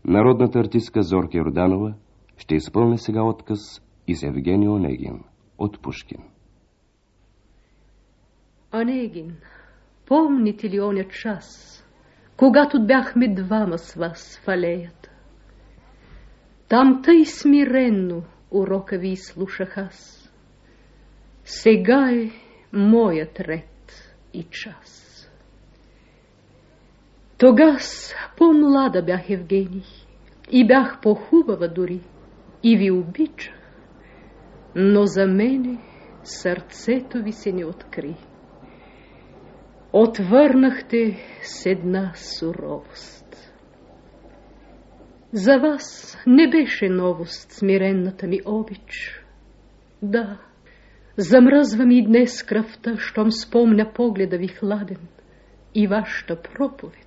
Народната артистка Зорка Йорданова ще изпълни сега отказ из Евгений Онегин от Пушкин. Онегин, помните ли оня час, когато бяхме двама с вас в алеята? Там тъй смиренно урока ви слушах аз. Сега е моят ред и час. Тогас по-млада бях, Евгений, и бях по-хубава дори, и ви обичах, но за мене сърцето ви се не откри. Отвърнахте с една суровост. За вас не беше новост смиренната ми обич. Да, замръзва ми и днес кръвта, щом спомня погледа ви хладен и вашата проповед.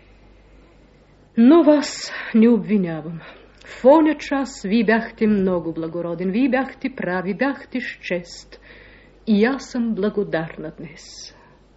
Но вас не обвинявам. В оня час ви бяхте много благороден, ви бяхте прави, бяхте с чест. И аз съм благодарна днес.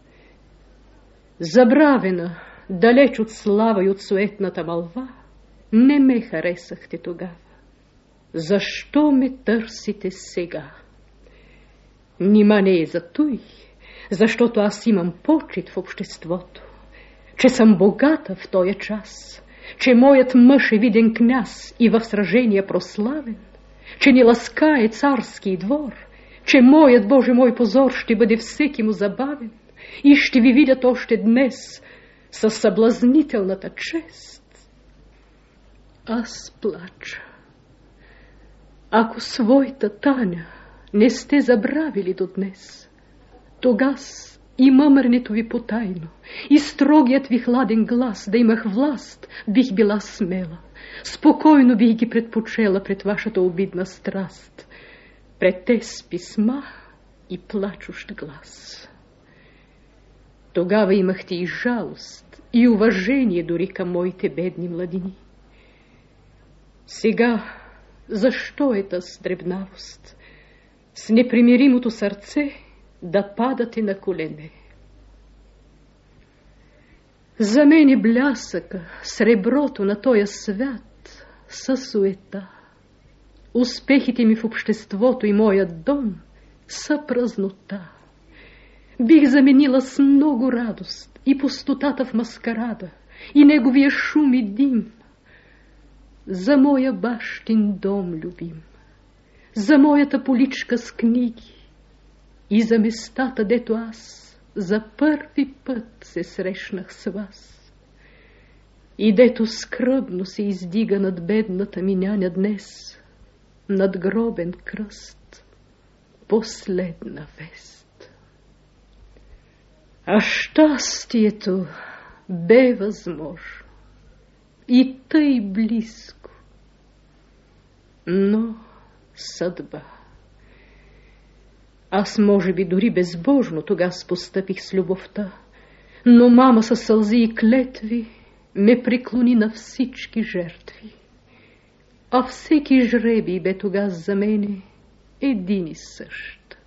Забравена, далеч от слава и от суетната мълва, не ме харесахте тогава. Защо ме търсите сега? Нима не е за той, защото аз имам почет в обществото, че съм богата в този час, че моят мъж е виден княз и в сражение прославен, че ни ласкае царски двор, че моят, Боже мой, позор ще бъде всеки му забавен и ще ви видят още днес със съблазнителната чест. Аз плача. Ако своята Таня не сте забравили до днес, тогас и мъмърнето ви потайно, и строгият ви хладен глас, да имах власт, бих била смела. Спокойно бих ги предпочела пред вашата обидна страст, пред тез писма и плачущ глас. Тогава имахте и жалост, и уважение дори към моите бедни младини. Сега защо е тъс дребнавост, с непримиримото сърце да падате на колене? За мен е блясъка, среброто на тоя свят са суета. Успехите ми в обществото и моят дом са празнота. Бих заменила с много радост и пустотата в маскарада, и неговия шум и дим за моя бащин дом любим, за моята поличка с книги и за местата, дето аз за първи път се срещнах с вас, и дето скръбно се издига над бедната ми няня днес надгробен кръст последна вест. А щастието бе възможно и тъй близко, но съдба. Аз може би дори безбожно тогас постъпих с любовта, но мама със сълзи и клетви ме преклони на всички жертви. А всеки жребий бе тогас за мене един и същ.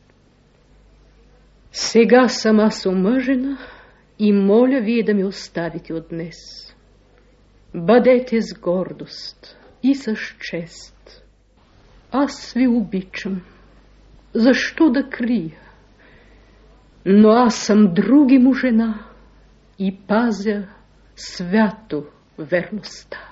Сега съм аз омъжена и моля вие да ме оставите от днес. Бъдете с гордост и с чест. Аз ви обичам. Защо да крия? Но аз съм други му жена и пазя свято верността.